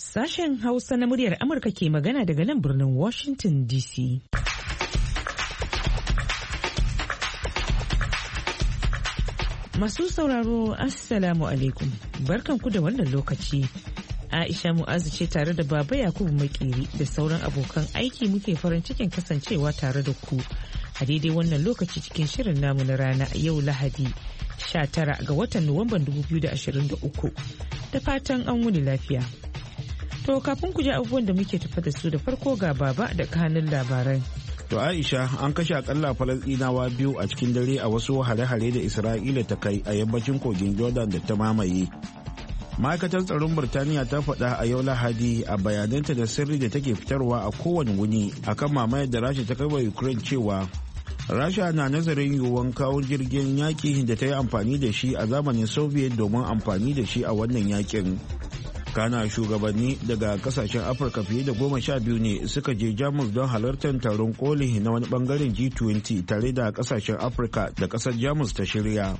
Sashen Hausa na muryar Amurka ke magana daga nan birnin Washington DC. Masu sauraro, Assalamu alaikum. Barkanku da wannan lokaci. Aisha Mu'azu ce tare da Baba Yakubu Makeri da sauran abokan aiki muke farin cikin kasancewa tare da ku a daidai wannan lokaci cikin shirin namu na rana yau Lahadi 19 ga watan Nuwamban 2023. Da fatan an wuni lafiya. To kafin ku ji abubuwan da muke tafa da su da farko ga Baba da kanun labaran. To Aisha, an kashe akalla Falasɗinawa biyu a cikin dare a wasu hare-hare da Isra'ila ta kai a yammacin kogin Jordan da ta mamaye. Ma'aikatar tsaron Birtaniya ta faɗa a yau Lahadi a bayananta da sirri da take fitarwa a kowane wuni akan mamayar da Rasha ta kai wa Ukraine cewa Rasha na nazarin yiwuwar kawo jirgin yaƙi da ta yi amfani da shi a zamanin Soviet domin amfani da shi a wannan yaƙin. Kana shugabanni daga kasashen Afirka fiye da 12 ne suka je Jamus don halartar taron koli na wani bangaren G20 tare da kasashen Afirka da kasar Jamus ta shirya.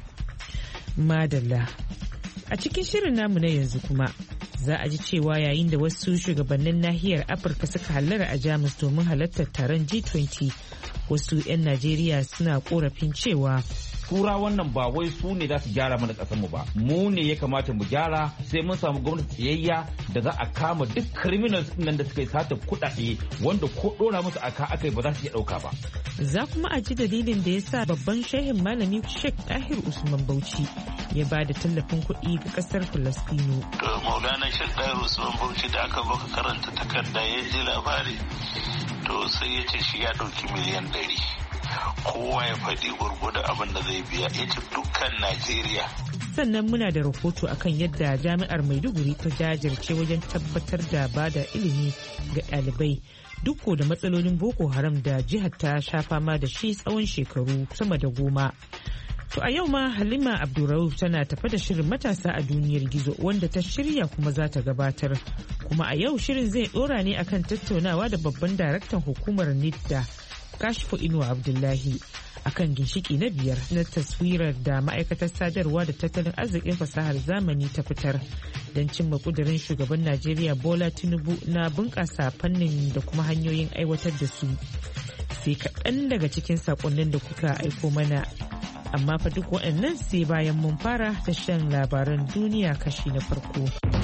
Madalla. A cikin shirin namu na yanzu kuma za a ji cewa yayin da wasu shugabannin nahiyar Afirka suka hallara a Jamus domin halartar taron G20, wasu 'yan Najeriya suna korafin cewa tura wannan ba wai su ne za su gyara mana mu ba, mu ne ya kamata mu gyara sai mun samu gwamnati tsayayya da za a kama duk criminals nan da suka yi sata kuɗaɗe wanda ko ɗora musu aka yi ba za su iya ɗauka ba. Za kuma a ji dalilin da ya sa babban shehin malami Sheikh Tahir Usman Bauchi ya ba da tallafin kuɗi ga ƙasar Falastinu. Maulana Sheikh Tahir Usman Bauchi da aka baka karanta takarda ya ji labari to sai ya ce shi ya ɗauki miliyan 100. Kowa ya faɗi gurguda abin da zai biya ya ce dukkan Najeriya. Sannan muna da rahoto akan yadda jami'ar Maiduguri ta jajirce wajen tabbatar da bada ilimi ga ɗalibai duk da matsalolin Boko Haram da jihar ta sha fama da shi tsawon shekaru sama da 10. To a yau ma Halima Abdurrauf tana tafa da shirin matasa a duniyar gizo wanda ta shirya kuma za ta gabatar. Kuma a yau shirin zai ɗora ne akan tattaunawa da babban daraktan hukumar NIDDA Kashfu Inuwa Abdullahi akan ginshiki na 5 na taswirar da ma'aikatar sadarwa da tattalin arzikin fasahar zamani ta fitar don cimma kudirin shugaban Najeriya Bola Tinubu na bunƙasa fannin da kuma hanyoyin aiwatar da su. Sai kaɗan daga cikin saƙonnin da kuka aiko mana. Amma fa duk waɗannan sai bayan mun fara ta shan labaran duniya kashi na farko.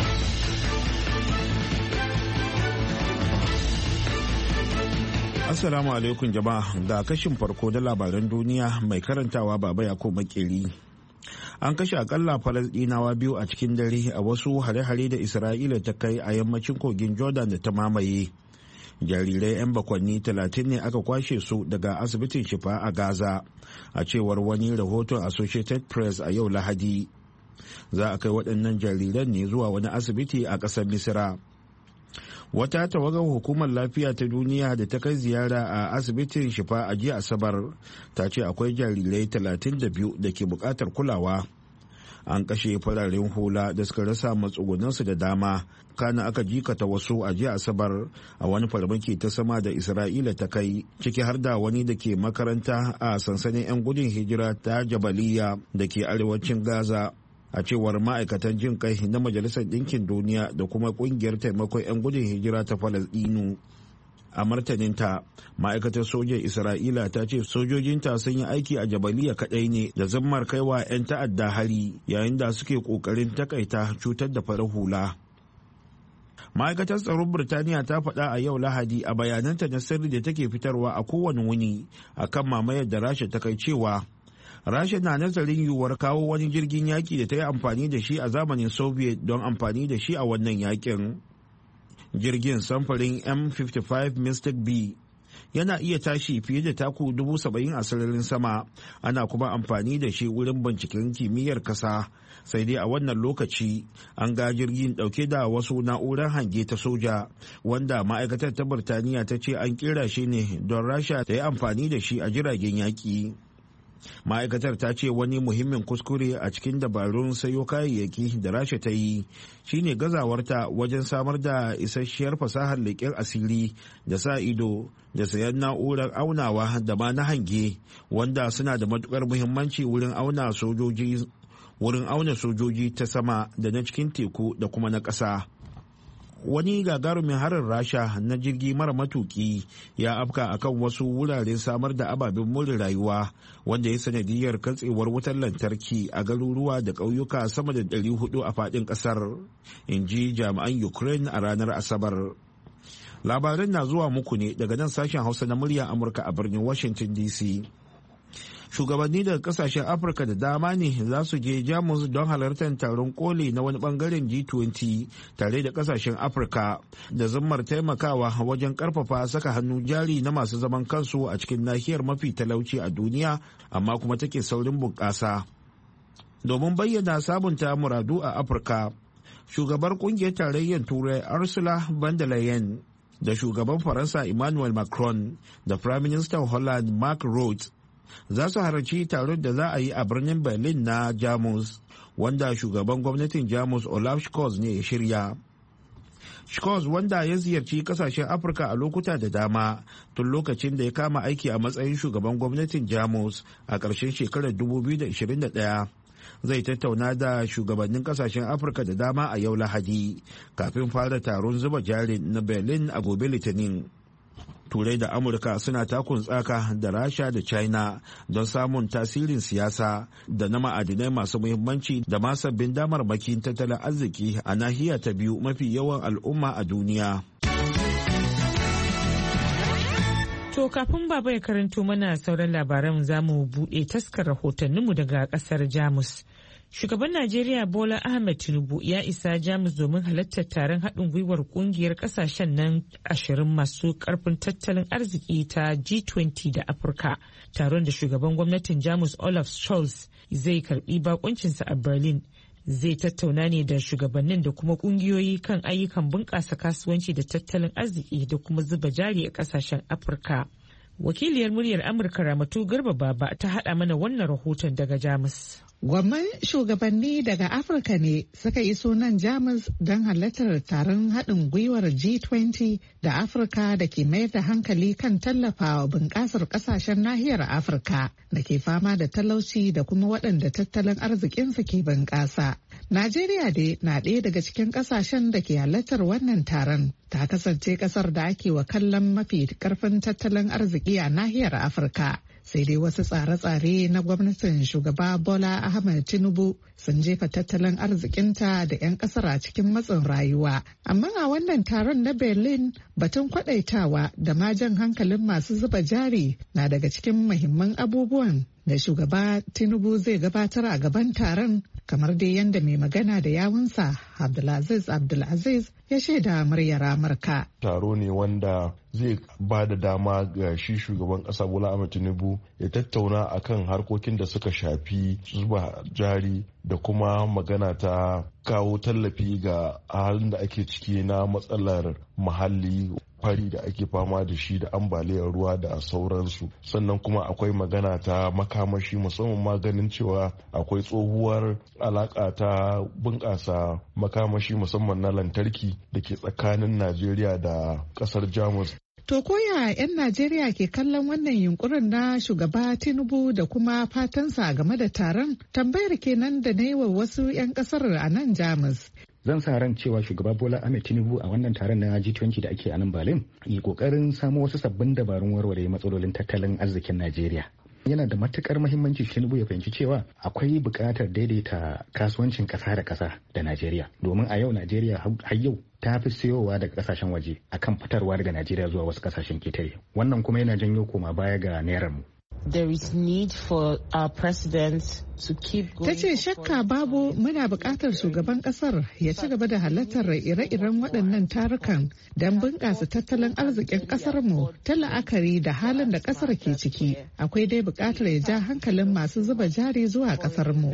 Assalamu alaikum jama'a, ga kashin farko da labaran duniya mai karantawa Baba Yakubu Makeri. An kashe akalla Falasɗinawa biyu a cikin dare a wasu hare-hare da Isra'ila ta kai a yammacin kogin Jordan da ta mamaye. Jarirai 'yan bakwanni 30 ne aka kwashe su daga asibitin Shifa a Gaza, a cewar wani rahoton Associated Press a yau Lahadi. Za a kai waɗannan jariran ne zuwa wani asibiti a ƙasar Misira. Wata tawagar hukumar lafiya ta duniya da ta kai ziyara a asibitin Shifa a jiya Asabar ta ce akwai jarirai 32 da ke bukatar kulawa. An kashe fararen hula da suka rasa matsugunansu da dama, kana aka jikata wasu a jiya Asabar a wani farmaki ta sama da Isra'ila ta kai, ciki har da wani da ke makaranta a sansanin 'yan gudun hijira ta Jabaliya da ke arewacin Gaza. A cewar ma'aikatan jin kai na Majalisar Ɗinkin Duniya da kuma ƙungiyar taimakon 'yan gudun hijira ta Falasɗinu. A martaninta, ma'aikatar sojan Isra'ila ta ce sojojinta sun yi aiki a Jabaliya kaɗai ne da zammar kaiwa 'yan ta'adda hari yayin da suke ƙoƙarin takaita cutar da farar hula. Ma'aikatar tsaron Birtaniya ta faɗa a yau Lahadi a bayananta na sirri da take fitarwa a kowane wuni akan mamayar da Rasha ta kai cewa Rasha na nazarin yiwuwar kawo wani jirgin yaƙi da ta yi amfani da shi a zamanin Soviet don amfani da shi a wannan yaƙin. Jirgin samfurin M55 Mystic B yana iya tashi fiye da taku 70,000 a sararin sama, ana kuma amfani da shi wurin binciken kimiyyar kasa. Sai dai a wannan lokaci an ga jirgin ɗauke da wasu na'urar hange ta soja wanda ma'aikatar ta Birtaniya ta ce an kera shi ne don Rasha ta yi amfani da shi a jiragen yaƙi. Ma'aikatar ta ce wani muhimmin kuskure a cikin dabarun sayo kayayyaki da Rasha ta yi shine gazawarta wajen samar da isasshiyar fasahar leƙen asiri da sa ido da sayan na'urar aunawa da ma na hange, wanda suna da matukar muhimmanci wurin auna sojoji ta sama da na cikin teku da kuma na ƙasa. wani gagarumin harin rasha na jirgi mara matuki ya afka akan wasu wuraren samar da ababen more rayuwa wanda ya sanadiyar katsewar wutar lantarki a garuruwa da ƙauyuka sama da 400 a faɗin ƙasar, in ji jami'an Ukraine a ranar Asabar. Labaran na zuwa muku ne daga nan sashen Hausa na murya Amurka a birnin Washington DC. Shugabanni daga kasashen Afirka da dama ne za su je Jamus don halartar taron koli na wani bangaren G20 tare da kasashen Afirka da zummar taimakawa wajen karfafa saka hannu jari na masu zaman kansu a cikin nahiyar mafi talauci a duniya amma kuma take saurin bunƙasa. Domin bayyana sabunta muradu a Afirka, shugabar kungiyar tarayyar Turai Ursula von der Leyen da shugaban Faransa Emmanuel Macron da Prime Minister Holland Mark Rutte za su halarci taron da za a yi a birnin Berlin na Jamus, wanda shugaban gwamnatin Jamus Olaf Scholz ne ya shirya. Scholz, wanda ya ziyarci kasashen Afirka a lokuta da dama tun lokacin da ya kama aiki a matsayin shugaban gwamnatin Jamus a ƙarshen shekarar 2021, zai tattauna da shugabannin kasashen Afirka da dama a yau Lahadi kafin fara taron zuba jari na Berlin a gobe Litinin. Turai da Amurka suna takun tsaka da Rasha da China don samun tasirin siyasa da na ma'adinai masu muhimmanci da ma sabbin damarmakin tattalin arziki a nahiya ta biyu mafi yawan al'umma a duniya. To kafin baba ya karanto mana sauran labaran za mu buɗe taskar rahotanninmu daga ƙasar Jamus. Shugaban Najeriya Bola Ahmed Tinubu ya isa Jamus domin halartar taron haɗin gwiwar ƙungiyar ƙasashen nan 20 masu ƙarfin tattalin arziki ta G20 da Afirka. Taron da shugaban gwamnatin Jamus Olaf Scholz zai karɓi bakuncinsa a Berlin. Zai tattauna ne da shugabannin da kuma ƙungiyoyi kan ayyukan bunƙasa kasuwanci da tattalin arziki da kuma zuba jari a ƙasashen Afirka. Wakiliyar muryar Amurka Ramatu Garba Baba ta haɗa mana wannan rahoton daga Jamus. Gwamman shugabanni daga Afirka ne suka iso nan Jamus don halartar taron haɗin gwiwar G20 da Afirka da ke mayar da hankali kan tallafawa bunƙasar ƙasashen nahiyar Afirka da ke fama da talauci da kuma waɗanda tattalin arzikinsu ke bunƙasa. Najeriya dai na ɗaya daga cikin ƙasashen da ke halartar wannan taron. Ta kasance ƙasar da ake wa kallon mafi ƙarfin tattalin arziki a nahiyar Afirka. Sai dai wasu tsare-tsare na gwamnatin shugaba Bola Ahmed Tinubu sun jefa tattalin arzikinta da 'yan kasar a cikin matsin rayuwa. Amma a wannan taron na Berlin, batun kwadaitawa da ma jan hankalin masu zuba jari na daga cikin muhimman abubuwan da shugaba Tinubu zai gabatar a gaban taron, kamar dai yadda mai magana da yawunsa Abdulaziz ya shaida muryar Amurka. Taro ne wanda zai ba da dama ga shi shugaban ƙasa Bola Ahmed Tinubu ya tattauna akan harkokin da suka shafi zuba jari da kuma magana ta kawo tallafi ga halin da ake ciki na matsalar muhalli, fari da ake fama da shi da ambaliyar ruwa da sauransu. Sannan kuma akwai magana ta makamashi, musamman maganin cewa akwai tsohuwar alaka ta bunƙasa makamashi musamman na lantarki da ke tsakanin Najeriya da ƙasar Jamus. To koya 'yan Najeriya ke kallon wannan yunkurin na shugaba Tinubu da kuma fatansa game da taron? Tambayar kenan da na yi wa wasu 'yan kasar a nan Jamus. Zan sa ran cewa shugaba Bola Ahmed Tinubu a wannan taron na G20 da ake a nan Berlin yi kokarin samo wasu sabbin dabarun warware matsalolin tattalin arzikin Najeriya. Yana da matukar muhimmanci Tinubu ya fahimci cewa akwai buƙatar daidaita kasuwancin ƙasa da ƙasa da Najeriya. Domin a yau Najeriya har yau ta fi siyowa daga ƙasashen waje akan fitarwa daga Najeriya zuwa wasu ƙasashen ketare. Wannan kuma yana janyo koma baya ga naira mu. There is need for our president to keep going. Ta ce shakka babu muna buƙatar shugaban ƙasar ya ci gaba da halartar ire-iren waɗannan tarukan don bunƙasa tattalin arzikin ƙasar mu ta la'akari da halin da ƙasar ke ciki. Akwai dai buƙatar ya ja hankalin masu zuba jari zuwa ƙasar mu.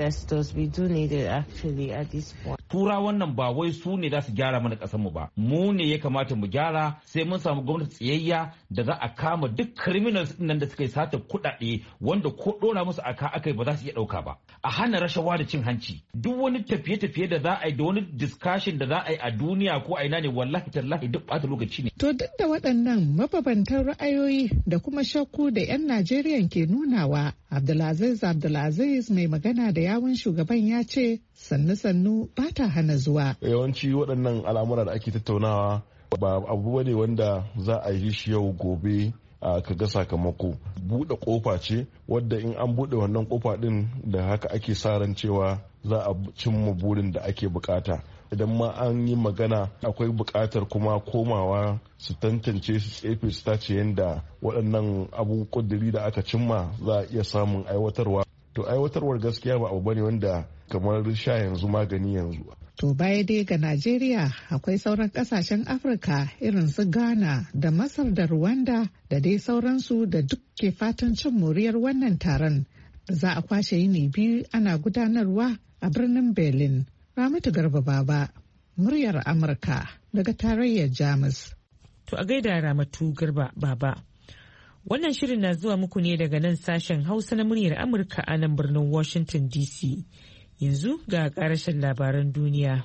Tura wannan ba wai su ne za su gyara mana ƙasar mu ba. Mu ne ya kamata mu gyara sai mun samu gwamnati tsayayya da za a kama duk criminals nan da suka yi sata kuɗaɗe kuɗaɗe wanda ko ɗora musu aka yi ba za su iya ɗauka ba. A hana rashawa da cin hanci. Duk wani tafiye-tafiye da za a yi da wani discussion da za a yi a duniya ko a ina ne wallahi tallahi duk ɓata lokaci ne. To duk da waɗannan mabambantan ra'ayoyi da kuma shakku da 'yan Najeriya ke nunawa, Abdulaziz mai magana da yawun shugaban ya ce sannu-sannu ba ta hana zuwa. Yawanci waɗannan al'amura da ake tattaunawa ba abu ne wanda za a yi shi yau gobe ka ga sakamako. Buɗe ƙofa ce wadda in an buɗe wannan ƙofa ɗin da haka ake sa ran cewa za a cimma burin da ake bukata. Idan ma an yi magana akwai buƙatar kuma komawa su tantance su tsefe su tace yadda waɗannan abu ƙudiri da aka cimma za a iya samun aiwatarwa. To aiwatarwar gaskiya ba abu bane wanda kamar sha yanzu magani yanzu. To baya dai ga Najeriya akwai sauran kasashen Afirka irin su Ghana da Masar da Rwanda da dai sauransu da duk ke fatan cin moriyar wannan taron da za a kwashe yini biyu ana gudanarwa a birnin Berlin. Ramatu Garba Baba, muryar Amurka daga tarayyar Jamus. To a gaida Ramatu Garba Baba. Wannan shirin na zuwa muku ne daga nan sashen Hausa na muryar Amurka a nan birnin Washington DC. Yanzu ga ƙarashin labaran duniya.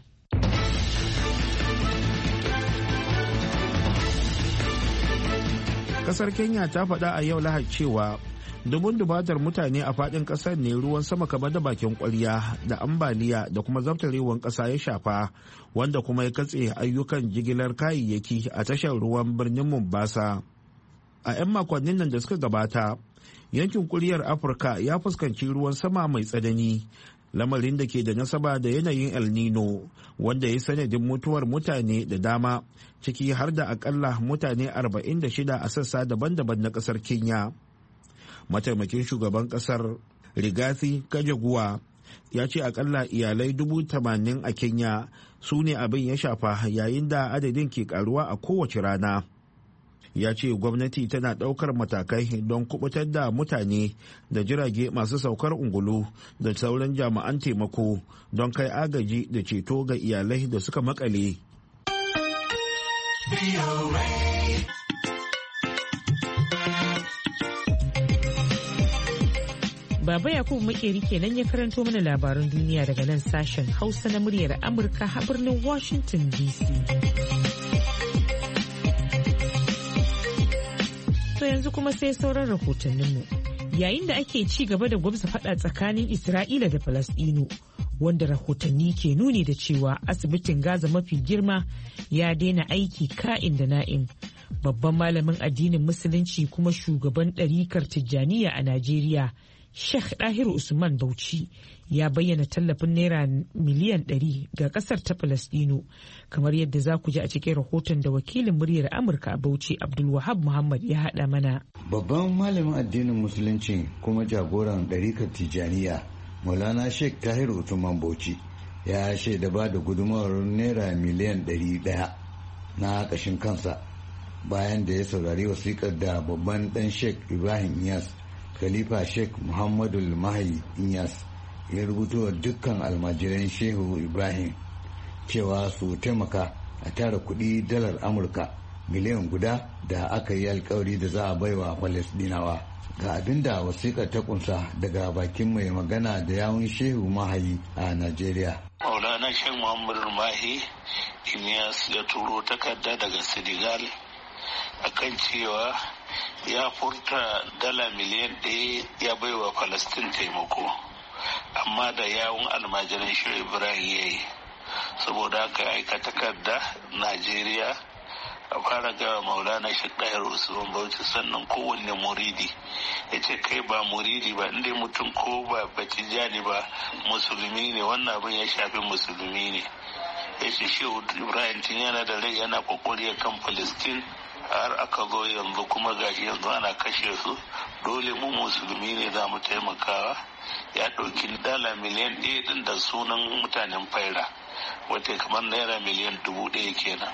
Kasar Kenya ta faɗa a yau Lahadi cewa dubun dubatar mutane a faɗin ƙasar ne ruwan sama kamar da bakin ƙwarya da ambaliya da kuma zabtarewar ƙasa ya shafa, wanda kuma ya katse ayyukan jigilar kayayyaki a tashar ruwan birnin Mombasa. A 'yan makonnin nan da suka gabata, yankin kuryar Afirka ya fuskanci ruwan sama mai tsanani, lamarin da ke da nasaba da yanayin El Nino, wanda ya sanadin mutuwar mutane da dama, ciki har da akalla mutane 46 a sassa daban-daban na ƙasar Kenya. Mataimakin shugaban ƙasar Rigathi Gachagua ya ce akalla iyalai 80,000 a Kenya su ne abin ya shafa, yayin da adadin ke karuwa a kowace rana. Ya ce gwamnati tana ɗaukar matakai don kubutar da mutane da jirage masu saukar ungulu da sauran jami'an taimako don kai agaji da ceto ga iyalai da suka makale. Baba Yakubu Makeri kenan ya karanto mana labaran duniya daga nan sashen Hausa na muryar Amurka a birnin Washington DC. To yanzu kuma sai sauran rahotanninmu. Yayin da ake ci gaba da gwamza faɗa tsakanin Isra'ila da Falasɗinu, wanda rahotanni ke nuni da cewa asibitin Gaza mafi girma ya daina aiki ka'in da na'in. Babban malamin addinin Musulunci kuma shugaban ɗarikar Tijjaniya a Najeriya, Sheikh Dahiru Usman Bauchi, ya bayyana tallafin naira miliyan 100 ga kasar ta Falasɗinu, kamar yadda za ku ji a cikin rahoton da wakilin muryar Amurka a Bauchi Abdulwahab Muhammad ya haɗa mana. Babban malamin addinin Musulunci kuma jagoran ɗarikar Tijjaniya, Maulana Sheikh Dahiru Usman Bauchi, ya shaida ba da gudunmawar naira miliyan 100 na ƙashin kansa bayan da ya saurari wasiƙar da babban ɗan Sheikh Ibrahim Iyas, Khalifa Sheikh Muhammadu Mahi Inyas, ya rubuto wa dukkan almajiran Shehu Ibrahim cewa su taimaka a tara kuɗi dalar Amurka miliyan guda da aka yi alkawari da za a baiwa Falasɗinawa. Ga abin da wasiƙar ta kunsa daga bakin mai magana da yawun Shehu Mahi a Najeriya. Maulana Sheikh Muhammadu Mahi Inyas ya turo takarda daga Senegal akan cewa ya furta dala miliyan 1 ya baiwa Falastin taimako, amma da yawun almajiran Shehu Ibrahim ya yi. Saboda haka aika takarda Najeriya a fara gawa Maulana Sheikh Dahiru Usman Bauchi, sannan kowanne muridi ya ce kai ba muridi ba, inda mutum ko ba batijani ba musulmi ne, wannan abin ya shafi musulmi ne. Ya ce Shehu Ibrahim tun yana da rai yana kokari kan Falastin, har aka zo yanzu kuma gashi yanzu ana kashe su, dole mu musulmi ne za mu taimakawa. Ya ɗauki dala miliyan 1 ɗin da sunan mutanen faira, wata kamar naira miliyan 1,000 kenan.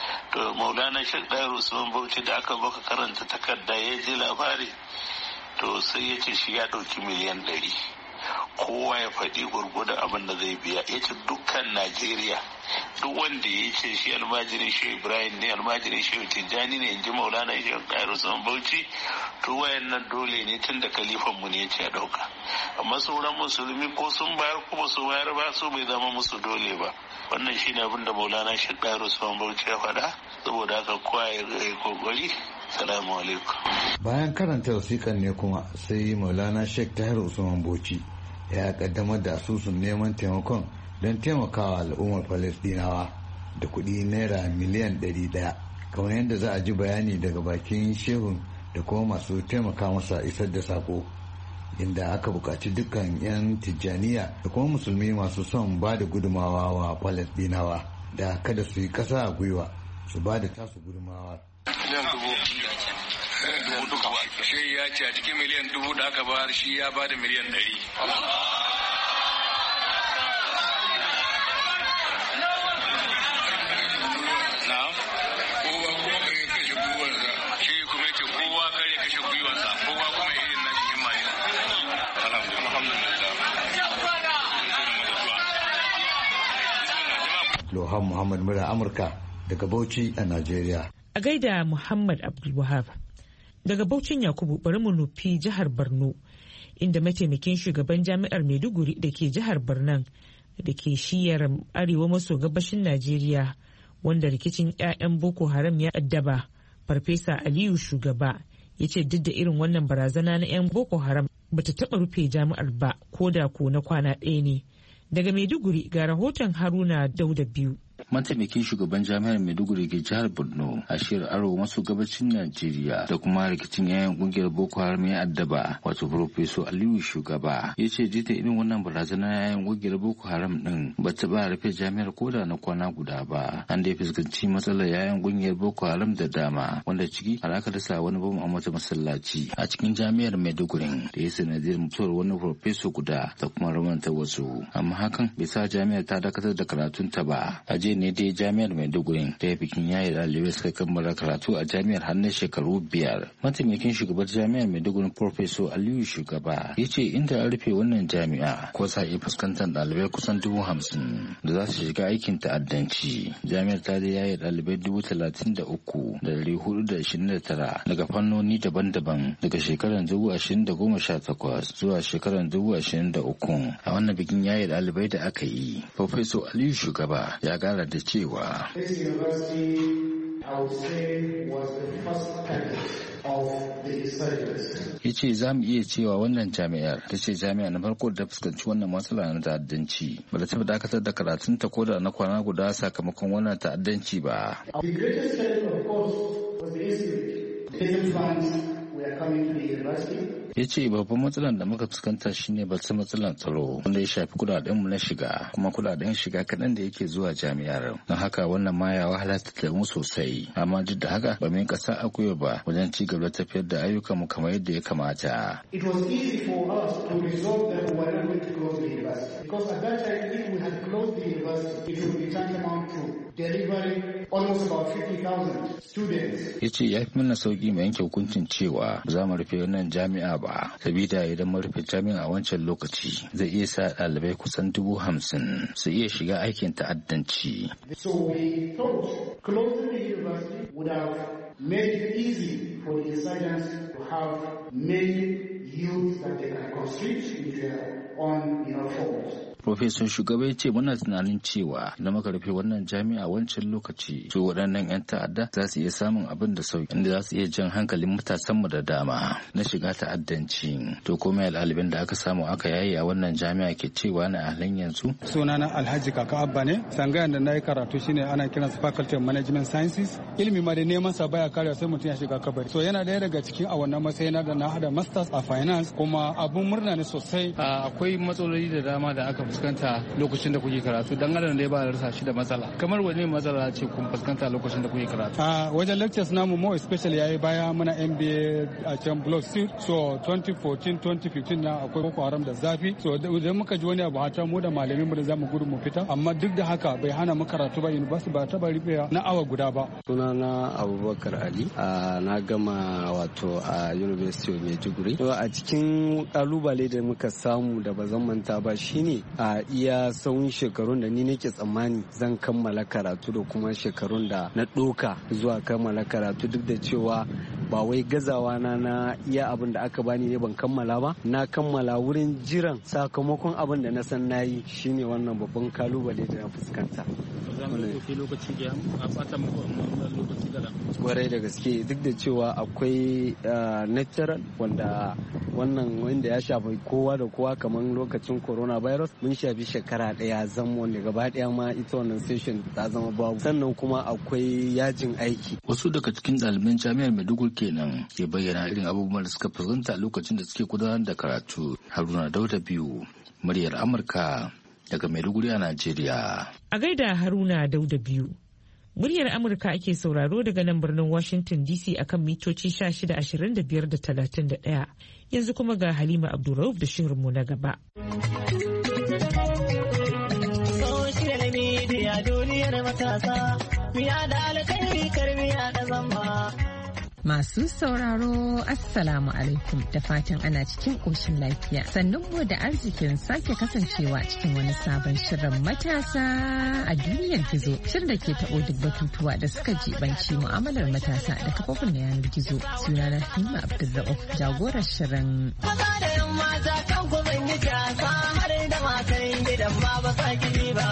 To Maulana Sheikh Dahiru Usman Bauchi da aka baka karanta takarda ya ji labari, to sai ya ce shi ya ɗauki miliyan 100, kowa ya faɗi gurguda abin da zai biya. Ya ce dukkan Najeriya duk wanda ya ce shi almajirin Shehu Ibrahim ne, almajirin Shehu Tijjani ne, in ji Maulana Shehu Ɗahir Usman Bauchi, to wayannan dole ne tun da kalifan mu ne ya ce a ɗauka. Amma sauran musulmi ko sun bayar ko ba su bayar ba, su bai zama musu dole ba. Wannan shine abin da Maulana Shehu Ɗahir Usman Bauchi ya faɗa, saboda haka kowa ya yi kokari. Salamu alaikum. Bayan karanta wasiƙan ne kuma sai Maulana Sheikh Tahir Usman Bauchi ya kaddamar da asusun neman taimakon don taimakawa al'ummar Falastinawa da kuɗi naira miliyan 100, kamar yadda za a ji bayani daga bakin shehun da kuma masu taimaka masa isar da sako, inda aka buƙaci dukkan 'yan Tijjaniya da kuma musulmi masu son ba da gudumawa wa Falastinawa da kada su yi ƙasa a gwiwa su ba da tasu gudumawa. Miliyan dubu shi ya ce a cikin miliyan 1000 da aka bayar shi ya ba da miliyan 100. Lohan Muhammad Mura Amurka daga Bauchi a Najeriya. A gaida Muhammad Abdulwahab. Daga Bauchin Yakubu bari mu nufi jihar Borno, inda mataimakin shugaban jami'ar Maiduguri da ke jihar Borno da ke shiyar arewa maso gabashin Najeriya, wanda rikicin 'ya'yan Boko Haram ya addaba, Farfesa Aliyu Shugaba, ya ce duk da irin wannan barazana na 'yan Boko Haram bata taɓa rufe jami'ar ba, ko da ko na kwana ɗaya ne. Daga Maiduguri ga rahoton Haruna Dauda biyu. Mataimakin shugaban jami'ar Maiduguri ke jihar Borno a shiyar arewa maso gabacin Najeriya da kuma rikicin yayan kungiyar Boko Haram ya addaba, wato Professor Aliyu Shugaba, ya ce jita irin wannan barazana yayan kungiyar Boko Haram din ba ta ba rufe jami'ar koda na kwana guda ba. An da fuskanci matsalar yayan kungiyar Boko Haram da dama, wanda ciki har aka dasa wani bom a mata masallaci a cikin jami'ar Maiduguri da ya sanadiyar mutuwar wani Professor guda da kuma ramanta wasu. Amma hakan bai sa jami'ar ta dakatar da karatunta ba. A ne dai jami'ar Maiduguri ta yi bikin yayi ɗalibai suka kammala karatu a jami'ar har na shekaru 5. Mataimakin shugaban jami'ar Maiduguri Professor Aliyu Shugaba ya ce inda an rufe wannan jami'a ko sa iya fuskantar ɗalibai kusan 50,000 da za su shiga aikin ta'addanci. Jami'ar ta da yayi ɗalibai 33,429 daga fannoni daban-daban daga shekarar 2018 zuwa shekarar 2023. A wannan bikin yayi ɗalibai da aka yi, Professor Aliyu Shugaba ya gara da cewa ya ce za mu iya cewa wannan jami'ar ta ce jami'a na farko da fuskanci wannan matsala na ta'addanci ba da taɓa dakatar da karatunta ko da na kwana guda sakamakon wannan ta'addanci ba. Ya ce babban matsalar da muka fuskanta shine batun matsalar tsaro wanda ya shafi kudadenmu na shiga, kuma kudaden shiga kaɗan da yake zuwa jami'ar. Don haka wannan ma ya wahala da mu sosai, amma duk da haka ba mu yi ƙasa a gwiwa ba wajen ci gaba da tafiyar da ayyukanmu kamar yadda ya kamata. It was easy for us to resolve that we were not going to close the university, because at that time if we had closed the university it would be tantamount to delivering almost about 50,000 students. Ya ce ya fi mana sauki mai yanke hukuncin cewa ba za mu rufe wannan jami'a ba, sabida idan mun rufe jami'a a wancan lokaci zai iya sa ɗalibai kusan 50,000 su iya shiga aikin ta'addanci. So we thought closing the university would have made it easy for the insurgents to have many youths that they can constrict into their own folds. Profesor Shugaba ya ce muna tunanin cewa idan muka rufe wannan jami'a wancan lokaci su waɗannan 'yan ta'adda za su iya samun abin da sauki, inda za su iya jan hankalin matasanmu da dama na shiga ta'addanci. To komai ɗaliban da aka samu aka yaye a wannan jami'a ke cewa na halin yanzu. Sunana Alhaji Kaka Abba ne, sangayan da na yi karatu shine ana kiransa Faculty of Management Sciences. Ilimi ma da neman sa baya karewa sai mutum ya shiga kabari. So yana ɗaya daga cikin a wannan matsayina da na hada Masters a Finance, kuma abun murna ne sosai. Akwai matsaloli da dama da aka fuskanta lokacin da kuke karatu dan adam da ya ba rasa shi da matsala kamar wani matsala ce kun fuskanta lokacin da kuke karatu a wajen lectures namu more especially yayi baya muna MBA a can Block C so 2014 2015 na akwai Boko Haram da zafi so idan muka ji wani abu hata mu da malamin mu da zamu gudu mu fita amma duk da haka bai hana mu karatu ba university ba ta bari na awa guda ba. Sunana Abubakar Ali na gama wato a University of Maiduguri. To a cikin kalubale da muka samu da ba zan manta ba shine a iya tsawon shekarun da ni nake tsammani zan kammala karatu da kuma shekarun da na doka zuwa kammala karatu duk da cewa ba wai gazawa na iya abin da aka bani ne ban kammala ba na kammala wurin jiran sakamakon abin da na san nayi shine wannan babban kalubale da na fuskanta. Kwarai da gaske duk da cewa akwai natural wanda ya shafi kowa da kowa kamar lokacin coronavirus mun shafi shekara daya zama wanda gaba daya ma ita wannan session ta zama babu sannan kuma akwai yajin aiki. Wasu daga cikin ɗaliban jami'ar Maiduguri kenan ke bayyana irin abubuwan da suka fuskanta lokacin da suke gudanar da karatu. Haruna Dauda biyu muryar Amurka daga Maiduguri a Najeriya. A gaida Haruna Dauda biyu. Muryar Amurka ake sauraro daga nan birnin Washington DC akan mitoci 1625 da 31. Yanzu kuma ga Halima Abdulrauf da shirinmu na gaba. Social media duniyar matasa, miya da alkhairi karmiya da zamba. Masu sauraro Assalamu alaikum da fatan ana cikin ƙoshin lafiya. Sannun mu da arzikin sake kasancewa cikin wani sabon shirin matasa a duniyar gizo. Shirin da ke taɓo duk batutuwa da suka jibanci mu'amalar matasa da kafofin na yanar gizo. Sunana Halima Abdulrauf jagorar shirin. Maza da yan mata kan ku ban yi jasa har da matan gidan ma ba sa ba.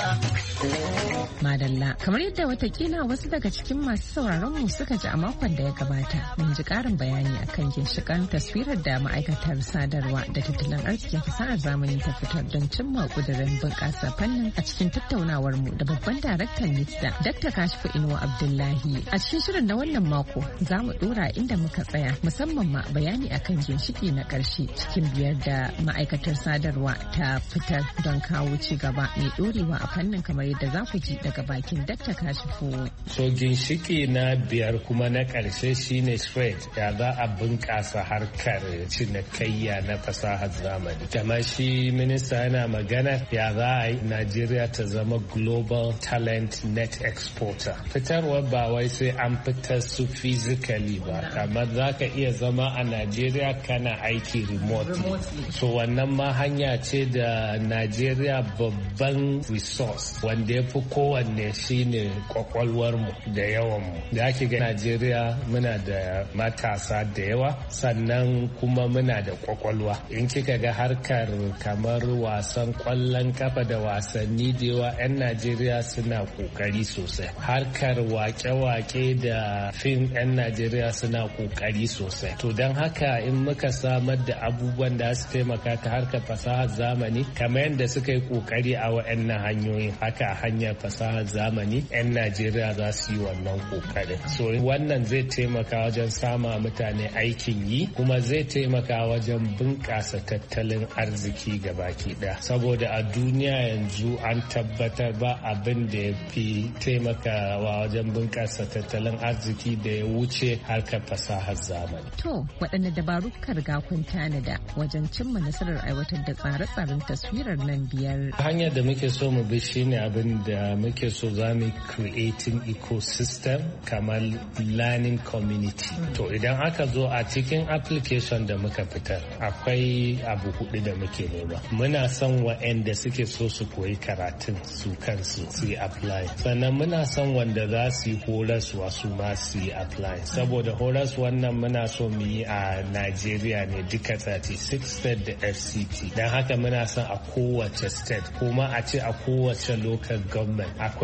Madalla kamar yadda watakila wasu daga cikin masu sauraron mu suka ji a makon da ya gabata mun ji karin bayani akan ginshiƙan taswirar da ma'aikatar sadarwa da tattalin arzikin fasahar zamani ta fitar don cimma kudirin bunƙasa fannin a cikin tattaunawar mu da babban daraktan NITDA Dr. Kashifu Inuwa Abdullahi. A cikin shirin na wannan mako za mu dora inda muka tsaya musamman ma bayani akan ginshiki na ƙarshe cikin biyar da ma'aikatar sadarwa ta fitar don kawo ci gaba mai ɗorewa a fannin kamar yadda za ku ji daga bakin Dr. Kashifu. So ginshiki na biyar kuma na ƙarshe shine trade ya za a bunƙasa harkar cinikayya na fasahar zamani. Kamar shi minista yana magana ya za a yi Najeriya ta zama global talent net exporter. Fitarwa ba wai sai an fitar su physically ba, kamar za ka iya zama a Najeriya kana aiki remotely. So wannan ma hanya ce da Najeriya babban resource wanda ya fi kowanne shine kwakwalwarmu da yawanmu. Da ake ga Najeriya muna da matasa da yawa sannan kuma muna da kwakwalwa. In kika ga harkar kamar wasan kwallon kafa da wasanni da yawa 'yan Najeriya suna kokari sosai. Harkar wake-wake da fim 'yan Najeriya suna kokari sosai. To don haka in muka samar da abubuwan da su taimaka ta harkar fasahar zamani kamar yadda suka yi kokari a wa'annan hanyoyin haka a hanyar fasahar zamani 'yan Najeriya za su yi wannan kokarin. So wannan zai taimaka wajen sama mutane aikin yi kuma zai taimaka wajen bunƙasa tattalin arziki gabaki ɗaya. Saboda a duniya yanzu an tabbatar ba abin da ya fi taimakawa wajen bunƙasa tattalin arziki da ya wuce harkar fasahar zamani. To waɗanne dabaru kuka riga kun tanada wajen cimma nasarar aiwatar da tsare-tsaren taswirar nan biyar? Hanyar da muke so mu bi shine abin da muke so za mu creating ecosystem kamar learning community. To idan aka zo a cikin application da muka fitar akwai abu hudu da muke nema. Muna son wa'anda suke so su koyi karatun su kansu su yi apply. Sannan muna son wanda za su yi horaswa su ma su yi apply. Saboda horas wannan muna so mu yi a Najeriya ne duka 36 state da FCT. Don haka muna son a kowace state kuma a ce a kowace local government akwai wanda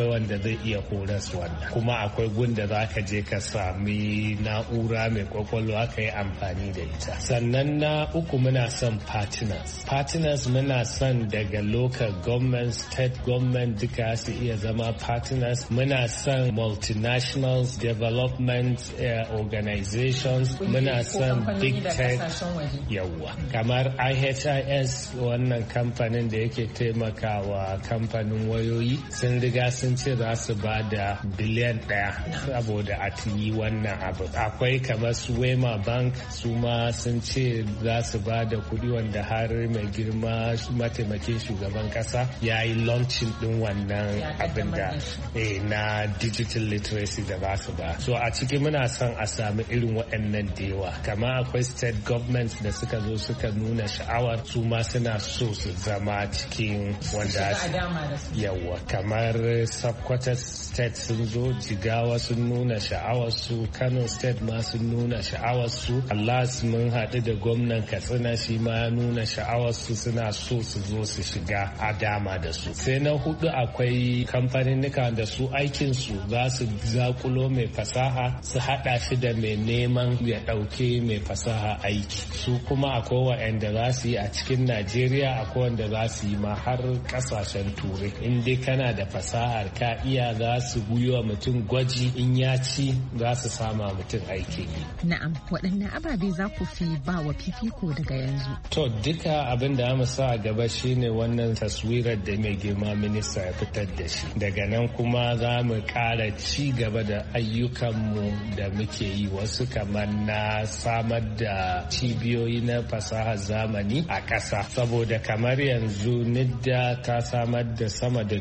zai iya horas wannan. Kuma akwai gunda za ka je ka sami na'ura mai kwakwalwa ka yi amfani da ita. Sannan na uku muna son partners muna son daga local government, state government duka su iya zama partners. Muna son multinationals, development organizations, muna son big tech, yawwa kamar IHIS wannan kamfanin da yake taimakawa kamfanin wayoyi sun riga sun ce za su ba da biliyan 1 saboda a yi wannan abu. Akwai kamar su Wema Bank su ma sun ce za su ba da kuɗi wanda har mai girma mataimakin shugaban kasa ya yi launching din wannan abin da na digital literacy da ba su ba. So a ciki muna son a sami irin waɗannan da yawa. Kamar akwai state government da suka zo suka nuna sha'awar su ma suna so su zama cikin wanda yawa kamar Sokoto state sun zo, Jigawa sun nuna sha'awar su, Kano state ma sun nuna sha'awar su, Allah mun haɗu da gwamnan Katsina shi ma ya nuna sha'awar su suna so su zo su shiga a dama da su. Sai na hudu akwai kamfaninnika da su aikin su za su zakulo mai fasaha su haɗa shi da mai neman ya ɗauke mai fasaha aiki. Su kuma akwai waɗanda za su yi a cikin Najeriya, akwai wanda za su yi ma har ƙasashen Turai. In dai kana da fasahar ka iya za su wa mutum gwaji, in ya ci za su sama mutum aiki. Na'am, waɗanne ababe za ku fi ba wa fifiko daga yanzu? To duka abin da mu sa a gaba shine wannan taswirar da mai girma minista ya fitar da shi. Daga nan kuma za mu ƙara ci gaba da ayyukanmu da muke yi, wasu kamar na samar da cibiyoyi na fasahar zamani a ƙasa. Saboda kamar yanzu NIDDA ta samar da sama da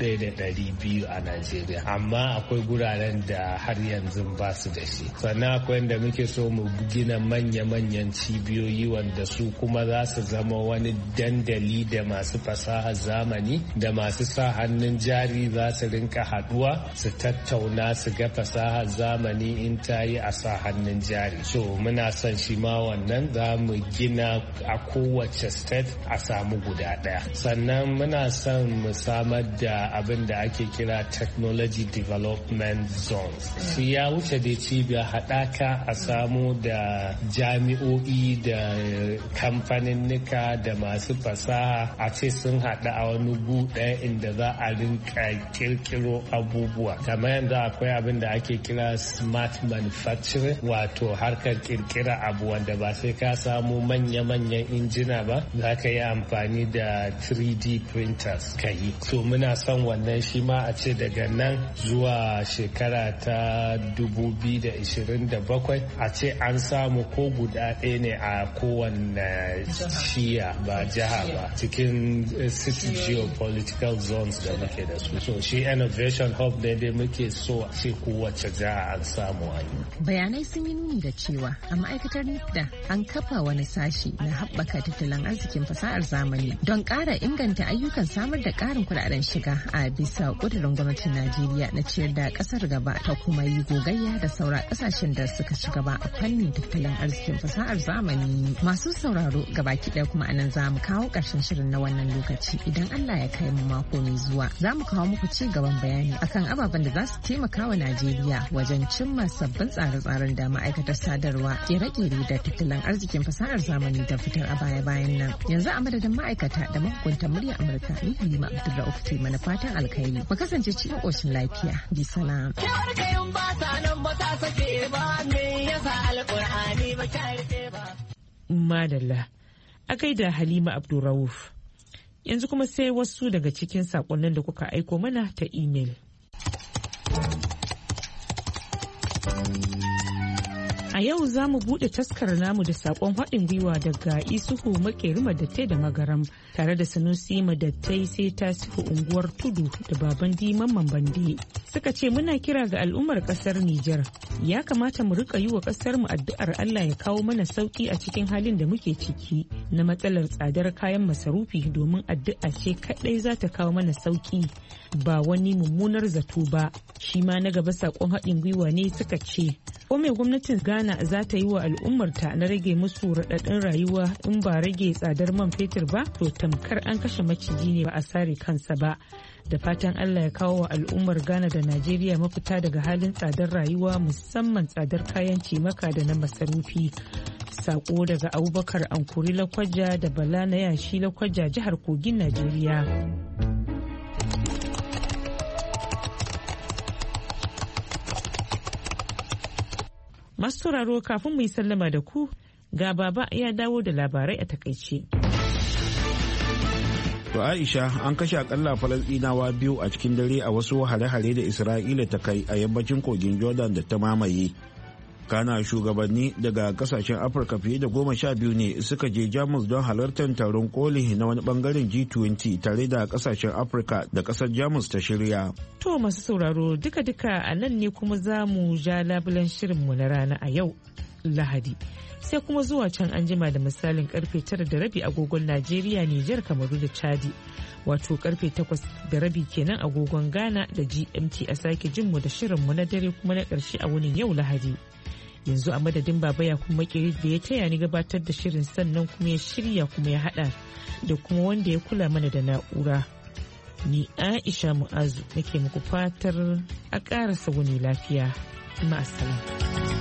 1,200 a Najeriya, amma akwai guraren da har yanzu ba su da shi. Sannan akwai da muke so mu gina manya-manyan cibiyoyi wanda su kuma za su zama wani dandali da masu fasahar zamani da masu sa hannun jari za su rinka haduwa su tattauna su ga fasahar zamani in ta yi a sa hannun jari. So muna son shi ma wannan za mu gina a kowace state a samu guda ɗaya. Sannan muna son mu samar da abin da ake kira technology development zones. Shi ya wuce da cibiyar haɗaka a samu da jami'o'i da kamfaninnika da masu fasaha a ce sun haɗu a wani gu ɗaya inda za a rinka kirkiro abubuwa. Kamar yanzu akwai abin da ake kira smart manufacturing, wato harkar kirkira abu wanda ba sai ka samu manya-manyan injina ba, za ka yi amfani da 3D printers ka yi. So muna son wannan shi ma a ce daga nan zuwa shekara ta 2027 a ce an samu ko guda ɗaya ne a kowane shiya ba jiha ba cikin city geopolitical zones da muke da su. So shi innovation hub ne dai muke so a ce kowace jiha an samu a yi. Bayanai sun yi nuni da cewa a ma'aikatar NIDDA an kafa wani sashi na haɓaka tattalin arzikin fasahar zamani don ƙara inganta ayyukan samar da ƙarin kuɗaɗen shiga a bisa ƙudurin gwamnatin Najeriya na ciyar da ƙasar gaba ta kuma yi gogayya da sauran ƙasashen da suka ci gaba a fannin tattalin arzikin fasahar zamani. Masu sauraro gabaki ɗaya kuma anan za mu kawo ƙarshen shirin na wannan lokaci. Idan Allah ya kai mu mako mai zuwa za mu kawo muku ci gaban bayani akan ababen da za su taimaka wa Najeriya wajen cimma sabbin tsare-tsaren da ma'aikatar sadarwa, ƙere-ƙere da tattalin arzikin fasahar zamani da fitar a baya-bayan nan. Yanzu a madadin ma'aikata da mahukuntan muryar Amurka, ni Halima Abdulrauf ke mana fatan alkhairi. Mu kasance cikin ƙoshin lafiya. Bi salam. Madalla. A gaida Halima Abdulrauf. Yanzu kuma sai wasu daga cikin saƙonnin da kuka aiko mana ta imel. A yau za mu buɗe taskar namu da saƙon haɗin gwiwa daga Isuhu Makeri Madattai da Magaram tare da Sanusi Madattai sai Tasifu Unguwar Tudu da Baban Mamman Bande suka ce muna kira ga al'ummar kasar Nijar ya kamata mu rika yi wa kasar mu addu'ar Allah ya kawo mana sauki a cikin halin da muke ciki na matsalar tsadar kayan masarufi domin addu'a ce kadai za ta kawo mana sauki ba wani mummunar zato ba. Shi ma na gaba sakon haɗin gwiwa ne suka ce ko mai gwamnatin Ghana za ta yi wa al'ummarta na rage musu raɗaɗin rayuwa in ba rage tsadar man fetur ba to tamkar an kashe maciji ne ba a sare kansa ba. Da fatan Allah ya kawo wa al'ummar Ghana da Najeriya mafita daga halin tsadar rayuwa musamman tsadar kayan cimaka da na masarufi. Sako daga Abubakar Ankuri Lakwaja da Bala na Yashi Lakwaja jihar Kogin Najeriya. Masu sauraro kafin mu yi sallama da ku ga baba ya dawo da labarai a takaice. To Aisha, an kashe akalla Falasɗinawa 2 a cikin dare a wasu hare-hare da Isra'ila ta kai a yammacin kogin Jordan da ta mamaye. Kana shugabanni daga kasashen Afirka fiye da 12 ne suka je Jamus don halartar taron koli na wani bangaren G20 tare da kasashen Afirka da kasar Jamus ta shirya. To masu sauraro duka-duka a nan ne kuma za mu ja labulen shirinmu na rana a yau Lahadi. Sai kuma zuwa can an jima da misalin karfe 9:30 agogon Najeriya, Nijar, Kamaru da Chadi. Wato karfe 8:30 kenan agogon Ghana da GMT a sake jinmu da shirinmu na dare kuma na ƙarshe a wunin yau Lahadi. Yanzu a madadin Baba ya kuma Makeri da ya taya ni gabatar da shirin sannan kuma ya shirya kuma ya hada da kuma wanda ya kula mana da na'ura. Ni Aisha Mu'azu nake muku fatar a ƙarasa wuni lafiya. Ma'assalam.